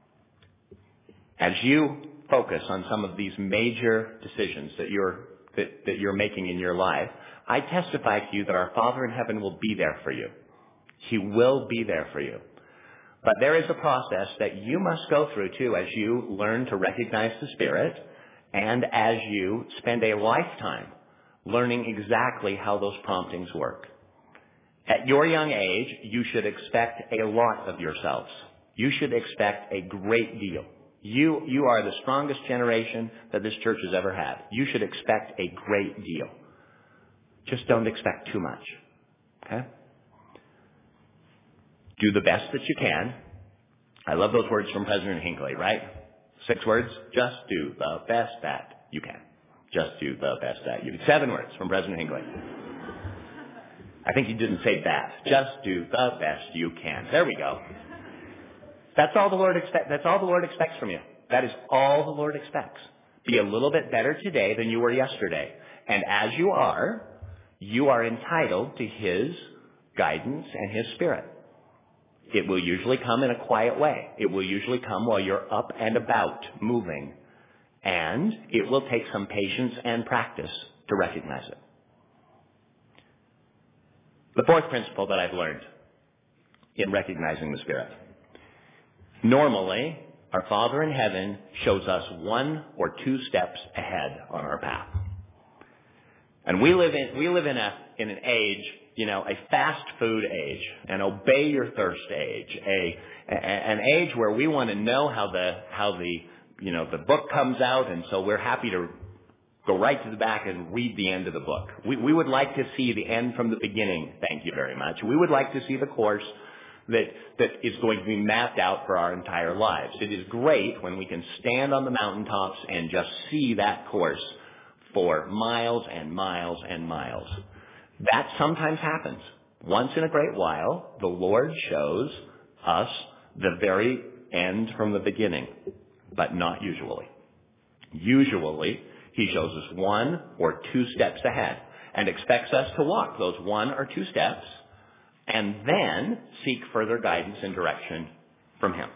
As you focus on some of these major decisions that you're that, that you're making in your life, I testify to you that our Father in heaven will be there for you. He will be there for you. But there is a process that you must go through too as you learn to recognize the Spirit and as you spend a lifetime learning exactly how those promptings work. At your young age, you should expect a lot of yourselves. You should expect a great deal. You, you are the strongest generation that this church has ever had. You should expect a great deal. Just don't expect too much. Okay? Do the best that you can. I love those words from President Hinckley, right? Six words. Just do the best that you can. Just do the best that you can. Seven words from President Hinckley. I think he didn't say that. Just do the best you can. There we go. That's all the Lord expects. That's all the Lord expects from you. That is all the Lord expects. Be a little bit better today than you were yesterday. And as you are, you are entitled to His guidance and His Spirit. It will usually come in a quiet way. It will usually come while you're up and about, moving. And it will take some patience and practice to recognize it. The fourth principle that I've learned in recognizing the Spirit. Normally, our Father in heaven shows us one or two steps ahead on our path. And we live in, we live in a, in an age, you know, a fast food age, an obey your thirst age, a, a an age where we want to know how the, how the, you know, the book comes out, and so we're happy to go right to the back and read the end of the book. We, we would like to see the end from the beginning. Thank you very much. We would like to see the course that, that is going to be mapped out for our entire lives. It is great when we can stand on the mountaintops and just see that course for miles and miles and miles. That sometimes happens. Once in a great while, the Lord shows us the very end from the beginning, but not usually. Usually, He shows us one or two steps ahead and expects us to walk those one or two steps and then seek further guidance and direction from Him.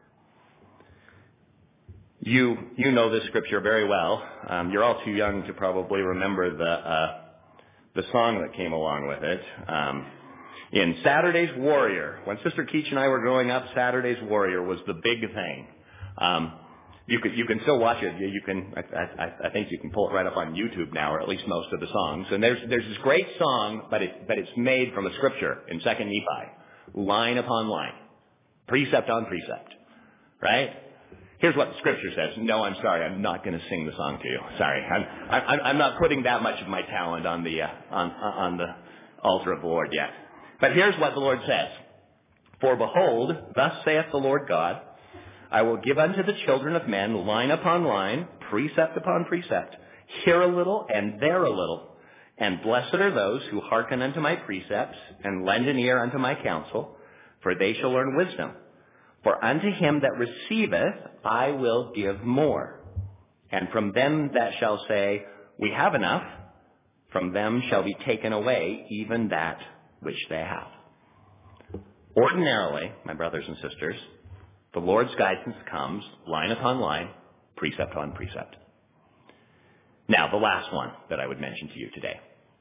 You you know this scripture very well. Um, you're all too young to probably remember the uh, the song that came along with it. Um, in Saturday's Warrior, when Sister Keach and I were growing up, Saturday's Warrior was the big thing. Um, You can, you can still watch it. You can, I, I, I think you can pull it right up on YouTube now, or at least most of the songs. And there's, there's this great song, but it, but it's made from a scripture in Second Nephi. Line upon line. Precept on precept. Right? Here's what the scripture says. No, I'm sorry. I'm not going to sing the song to you. Sorry. I'm, I'm, I'm not putting that much of my talent on the, uh, on, on the altar of the Lord yet. But here's what the Lord says. For behold, thus saith the Lord God, I will give unto the children of men line upon line, precept upon precept, here a little and there a little. And blessed are those who hearken unto my precepts and lend an ear unto my counsel, for they shall learn wisdom. For unto him that receiveth I will give more. And from them that shall say, we have enough, from them shall be taken away even that which they have. Ordinarily, my brothers and sisters, the Lord's guidance comes line upon line, precept on precept. Now, the last one that I would mention to you today.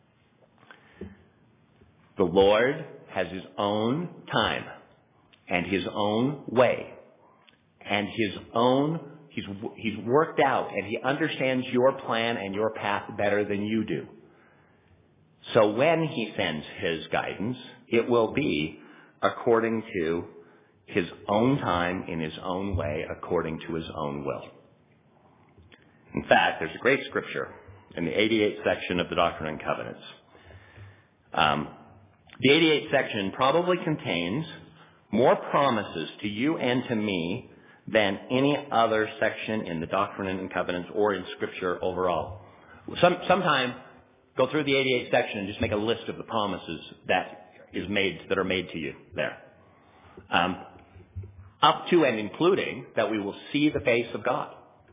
The Lord has His own time and His own way and His own, He's, He's worked out and He understands your plan and your path better than you do. So when He sends His guidance, it will be according to His own time, in His own way, according to His own will. In fact, there's a great scripture in the eighty-eighth section of the Doctrine and Covenants. Um, the eighty-eighth section probably contains more promises to you and to me than any other section in the Doctrine and Covenants or in Scripture overall. Some, sometime go through the eighty-eighth section and just make a list of the promises that is made, that are made to you there. Um, up to and including that we will see the face of God.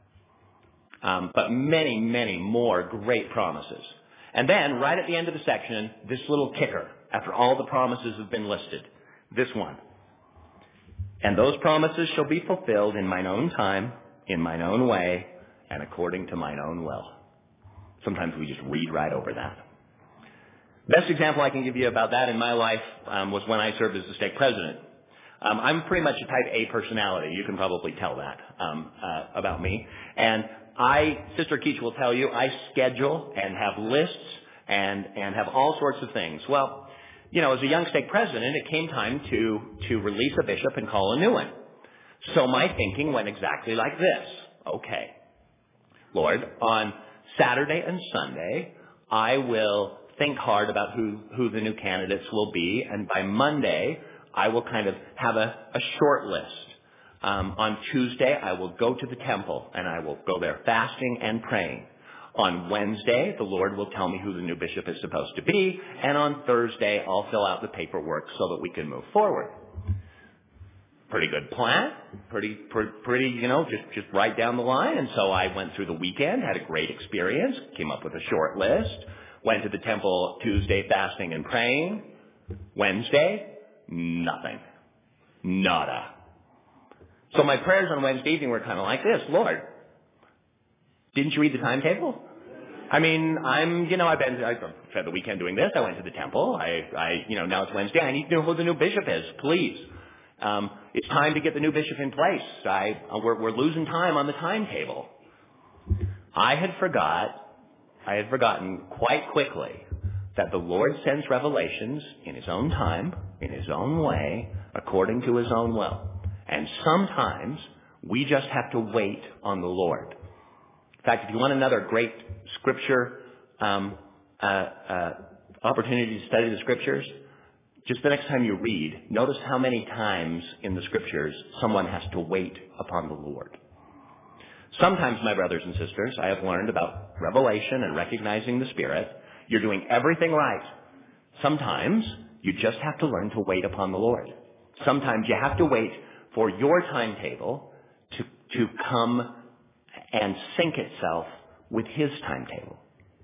Um, but many, many more great promises. And then, right at the end of the section, this little kicker, after all the promises have been listed, this one. And those promises shall be fulfilled in mine own time, in mine own way, and according to mine own will. Sometimes we just read right over that. Best example I can give you about that in my life um, was when I served as the stake president. Um, I'm pretty much a type A personality. You can probably tell that um, uh, about me. And I, Sister Keach will tell you, I schedule and have lists and, and have all sorts of things. Well, you know, as a young stake president, it came time to, to release a bishop and call a new one. So my thinking went exactly like this. Okay, Lord, on Saturday and Sunday, I will think hard about who, who the new candidates will be. And by Monday, I will kind of have a, a short list. Um, on Tuesday, I will go to the temple, and I will go there fasting and praying. On Wednesday, the Lord will tell me who the new bishop is supposed to be, and on Thursday, I'll fill out the paperwork so that we can move forward. Pretty good plan, pretty, pretty, pretty, you know, just, just right down the line. And so I went through the weekend, had a great experience, came up with a short list, went to the temple Tuesday fasting and praying. Wednesday, nothing. Nada. So my prayers on Wednesday evening were kind of like this. Lord, didn't you read the timetable? I mean, I'm, you know, I've been, I spent the weekend doing this. I went to the temple. I, I, you know, now it's Wednesday. I need to know who the new bishop is, please. Um, it's time to get the new bishop in place. I, we're, we're losing time on the timetable. I had forgot, I had forgotten quite quickly that the Lord sends revelations in His own time, in His own way, according to His own will. And sometimes we just have to wait on the Lord. In fact, if you want another great scripture um, uh, uh, opportunity to study the scriptures, just the next time you read, notice how many times in the scriptures someone has to wait upon the Lord. Sometimes, my brothers and sisters, I have learned about revelation and recognizing the Spirit. You're doing everything right. Sometimes you just have to learn to wait upon the Lord. Sometimes you have to wait for your timetable to, to come and sync itself with His timetable.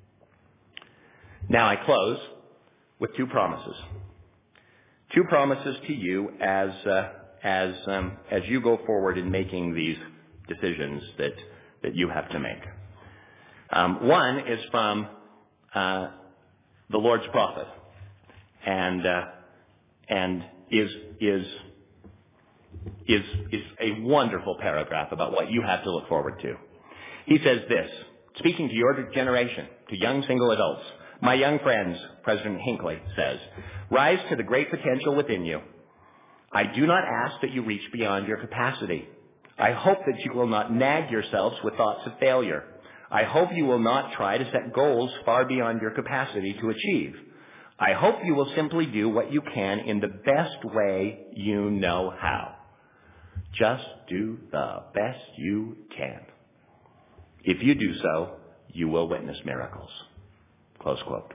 Now I close with two promises. Two promises to you as uh, as um, as you go forward in making these decisions that that you have to make. Um, one is from uh, the Lord's prophet, and uh, and is is is is a wonderful paragraph about what you have to look forward to. He says this, speaking to your generation, to young single adults, my young friends, President Hinckley says, rise to the great potential within you. I do not ask that you reach beyond your capacity. I hope that you will not nag yourselves with thoughts of failure. I hope you will not try to set goals far beyond your capacity to achieve. I hope you will simply do what you can in the best way you know how. Just do the best you can. If you do so, you will witness miracles. Close quote.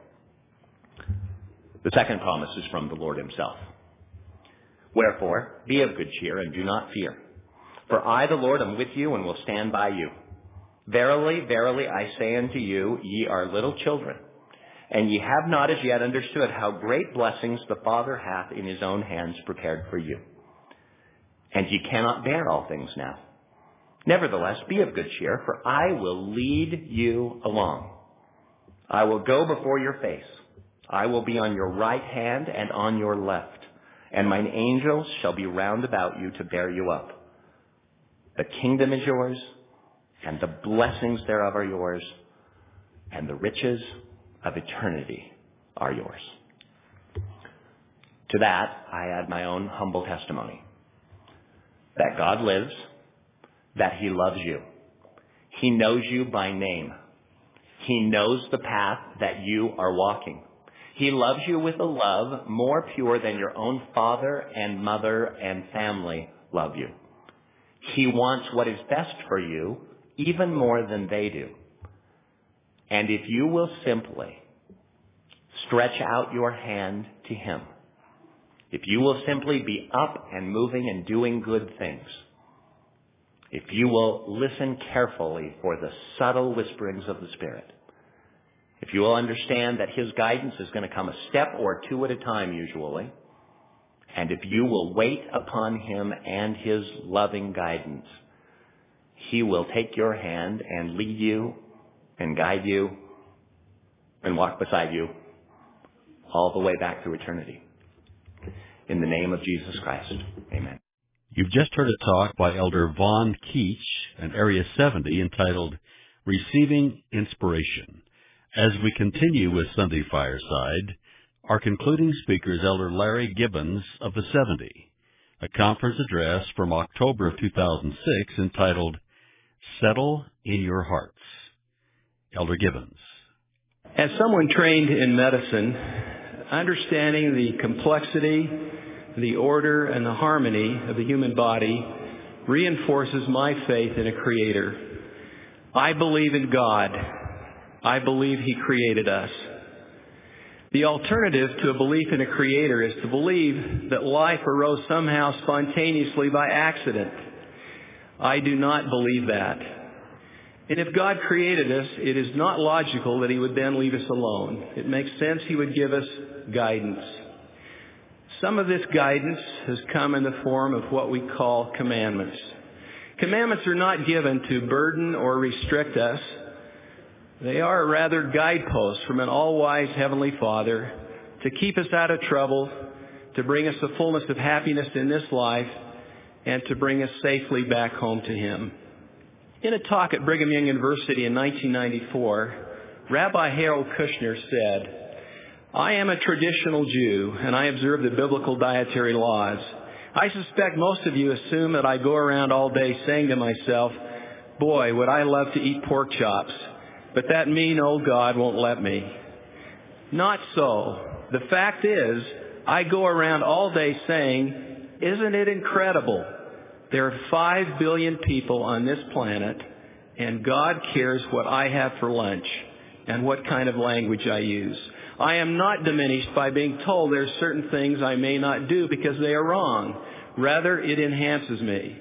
The second promise is from the Lord Himself. Wherefore, be of good cheer and do not fear. For I, the Lord, am with you and will stand by you. Verily, verily, I say unto you, ye are little children, and ye have not as yet understood how great blessings the Father hath in His own hands prepared for you. And ye cannot bear all things now. Nevertheless, be of good cheer, for I will lead you along. I will go before your face. I will be on your right hand and on your left, and mine angels shall be round about you to bear you up. The kingdom is yours, and the blessings thereof are yours, and the riches of eternity are yours. To that, I add my own humble testimony. That God lives, that He loves you. He knows you by name. He knows the path that you are walking. He loves you with a love more pure than your own father and mother and family love you. He wants what is best for you even more than they do. And if you will simply stretch out your hand to Him, if you will simply be up and moving and doing good things, if you will listen carefully for the subtle whisperings of the Spirit, if you will understand that His guidance is going to come a step or two at a time usually, and if you will wait upon Him and His loving guidance, He will take your hand and lead you and guide you and walk beside you all the way back to eternity. In the name of Jesus Christ, amen. You've just heard a talk by Elder Vaughn Keach in Area seventy entitled Receiving Inspiration. As we continue with Sunday Fireside, our concluding speaker is Elder Larry Gibbons of the seventy, a conference address from October of two thousand six entitled Settle in Your Hearts. Elder Gibbons. As someone trained in medicine, understanding the complexity, the order, and the harmony of the human body reinforces my faith in a Creator. I believe in God. I believe He created us. The alternative to a belief in a Creator is to believe that life arose somehow spontaneously by accident. I do not believe that. And if God created us, it is not logical that He would then leave us alone. It makes sense He would give us guidance. Some of this guidance has come in the form of what we call commandments. Commandments are not given to burden or restrict us. They are rather guideposts from an all-wise Heavenly Father to keep us out of trouble, to bring us the fullness of happiness in this life, and to bring us safely back home to Him. In a talk at Brigham Young University in nineteen ninety-four, Rabbi Harold Kushner said, "I am a traditional Jew, and I observe the biblical dietary laws. I suspect most of you assume that I go around all day saying to myself, boy, would I love to eat pork chops. But that mean old God won't let me." Not so. The fact is, I go around all day saying, isn't it incredible? There are five billion people on this planet, and God cares what I have for lunch and what kind of language I use. I am not diminished by being told there are certain things I may not do because they are wrong. Rather, it enhances me.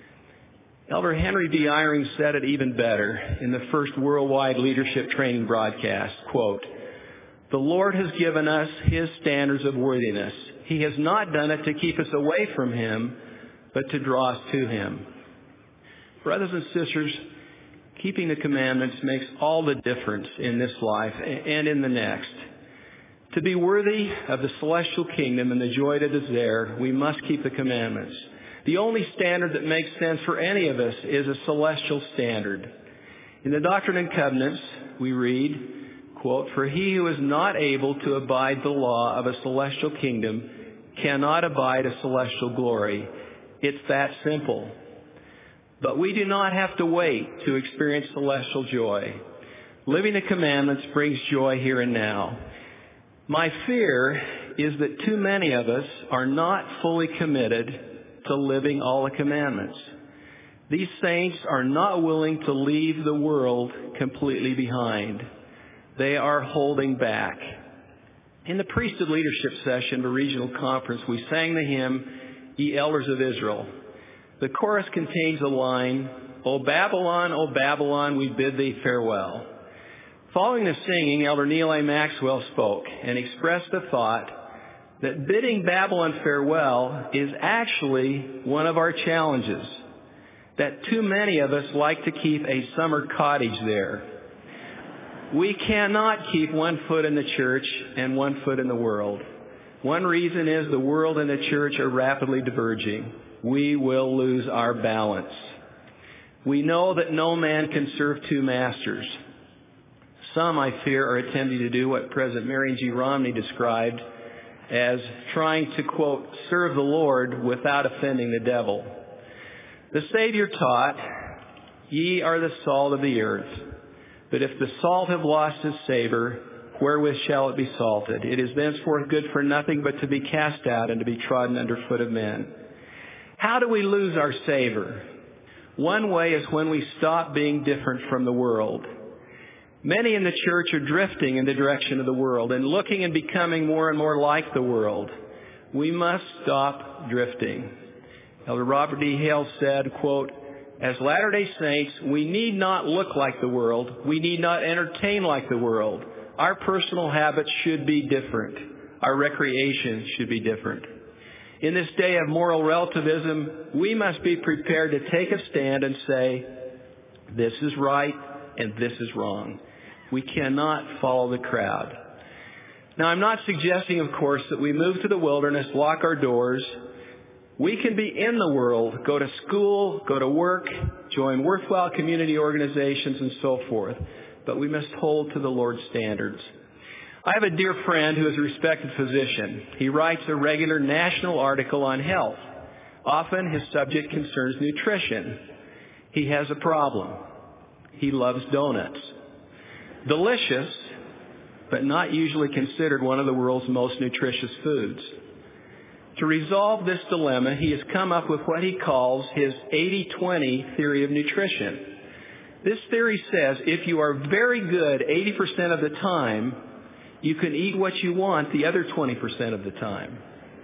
Elder Henry D. Eyring said it even better in the first worldwide leadership training broadcast, quote, "The Lord has given us His standards of worthiness. He has not done it to keep us away from Him, but to draw us to Him." Brothers and sisters, keeping the commandments makes all the difference in this life and in the next. To be worthy of the celestial kingdom and the joy that is there, we must keep the commandments. The only standard that makes sense for any of us is a celestial standard. In the Doctrine and Covenants, we read, quote, "For he who is not able to abide the law of a celestial kingdom cannot abide a celestial glory." It's that simple. But we do not have to wait to experience celestial joy. Living the commandments brings joy here and now. My fear is that too many of us are not fully committed to living all the commandments. These saints are not willing to leave the world completely behind. They are holding back. In the priesthood leadership session of a regional conference, we sang the hymn, "Ye Elders of Israel." The chorus contains the line, "O Babylon, O Babylon, we bid thee farewell." Following the singing, Elder Neil A. Maxwell spoke and expressed the thought that bidding Babylon farewell is actually one of our challenges, that too many of us like to keep a summer cottage there. We cannot keep one foot in the church and one foot in the world. One reason is the world and the church are rapidly diverging. We will lose our balance. We know that no man can serve two masters. Some, I fear, are attempting to do what President Marion G. Romney described as trying to, quote, serve the Lord without offending the devil. The Savior taught, "Ye are the salt of the earth. But if the salt have lost its savor, wherewith shall it be salted? It is thenceforth good for nothing but to be cast out and to be trodden under foot of men." How do we lose our savor? One way is when we stop being different from the world. Many in the church are drifting in the direction of the world and looking and becoming more and more like the world. We must stop drifting. Elder Robert D. Hale said, quote, "As Latter-day Saints, we need not look like the world. We need not entertain like the world. Our personal habits should be different. Our recreation should be different. In this day of moral relativism, we must be prepared to take a stand and say, this is right and this is wrong. We cannot follow the crowd." Now, I'm not suggesting, of course, that we move to the wilderness, lock our doors. We can be in the world, go to school, go to work, join worthwhile community organizations, and so forth. But we must hold to the Lord's standards. I have a dear friend who is a respected physician. He writes a regular national article on health. Often his subject concerns nutrition. He has a problem. He loves donuts. Delicious, but not usually considered one of the world's most nutritious foods. To resolve this dilemma, he has come up with what he calls his eighty twenty theory of nutrition. This theory says if you are very good eighty percent of the time, you can eat what you want the other twenty percent of the time.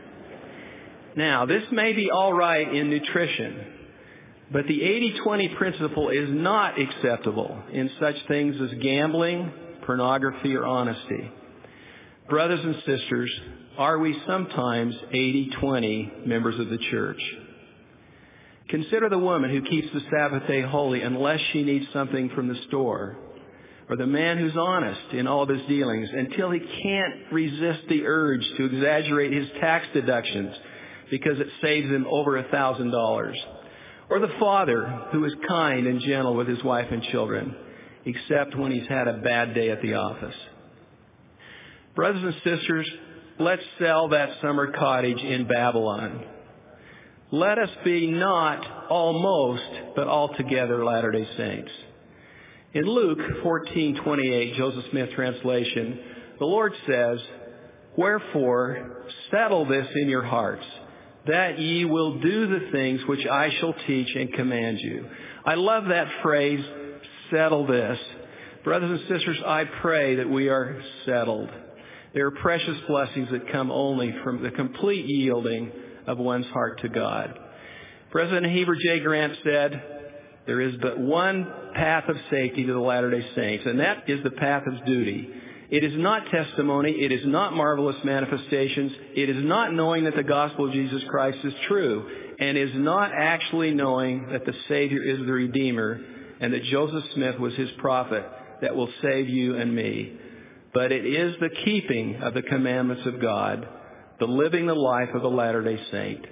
Now, this may be all right in nutrition, but the eighty twenty principle is not acceptable in such things as gambling, pornography, or honesty. Brothers and sisters, are we sometimes eighty twenty members of the church? Consider the woman who keeps the Sabbath day holy unless she needs something from the store, or the man who's honest in all of his dealings until he can't resist the urge to exaggerate his tax deductions because it saves him over a thousand dollars, or the father who is kind and gentle with his wife and children, except when he's had a bad day at the office. Brothers and sisters, let's sell that summer cottage in Babylon. Let us be not almost, but altogether Latter-day Saints. In Luke fourteen twenty-eight, Joseph Smith translation, the Lord says, "Wherefore settle this in your hearts, that ye will do the things which I shall teach and command you." I love that phrase, settle this. Brothers and sisters, I pray that we are settled. There are precious blessings that come only from the complete yielding of one's heart to God. President Heber J. Grant said, there is but one path of safety to the Latter-day Saints, and that is the path of duty. It is not testimony. It is not marvelous manifestations. It is not knowing that the gospel of Jesus Christ is true, and is not actually knowing that the Savior is the Redeemer and that Joseph Smith was his prophet that will save you and me. But it is the keeping of the commandments of God, the living the life of a Latter-day Saint.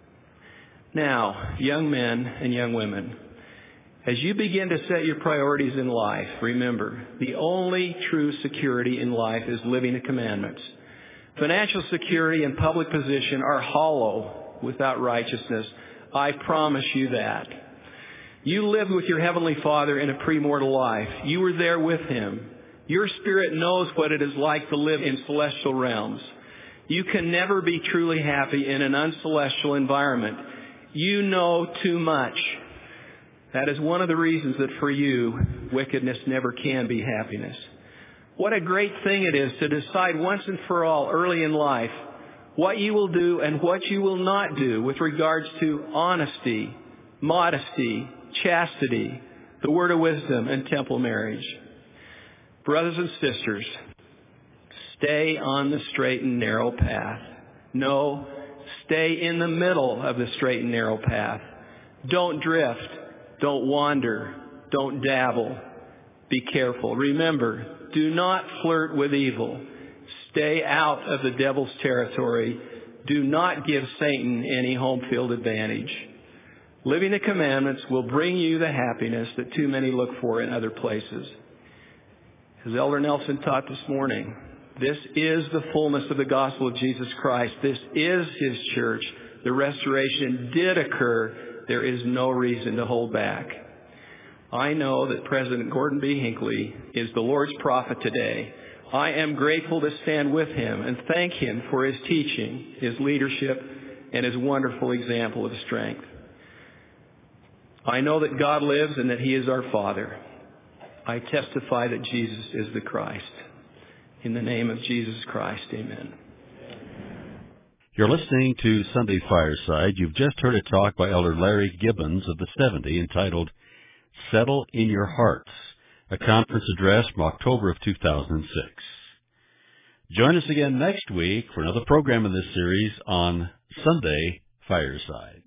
Now, young men and young women, as you begin to set your priorities in life, remember, the only true security in life is living the commandments. Financial security and public position are hollow without righteousness. I promise you that. You lived with your Heavenly Father in a premortal life. You were there with Him. Your spirit knows what it is like to live in celestial realms. You can never be truly happy in an uncelestial environment. You know too much. That is one of the reasons that for you, wickedness never can be happiness. What a great thing it is to decide once and for all early in life what you will do and what you will not do with regards to honesty, modesty, chastity, the word of wisdom, and temple marriage. Brothers and sisters, stay on the straight and narrow path. No, stay in the middle of the straight and narrow path. Don't drift. Don't wander. Don't dabble. Be careful. Remember, do not flirt with evil. Stay out of the devil's territory. Do not give Satan any home field advantage. Living the commandments will bring you the happiness that too many look for in other places. As Elder Nelson taught this morning, this is the fullness of the gospel of Jesus Christ. This is His church. The restoration did occur. There is no reason to hold back. I know that President Gordon B. Hinckley is the Lord's prophet today. I am grateful to stand with him and thank him for his teaching, his leadership, and his wonderful example of strength. I know that God lives and that He is our Father. I testify that Jesus is the Christ. In the name of Jesus Christ, amen. You're listening to Sunday Fireside. You've just heard a talk by Elder Larry Gibbons of the seventy entitled Settle in Your Hearts, a conference address from October of two thousand six. Join us again next week for another program in this series on Sunday Fireside.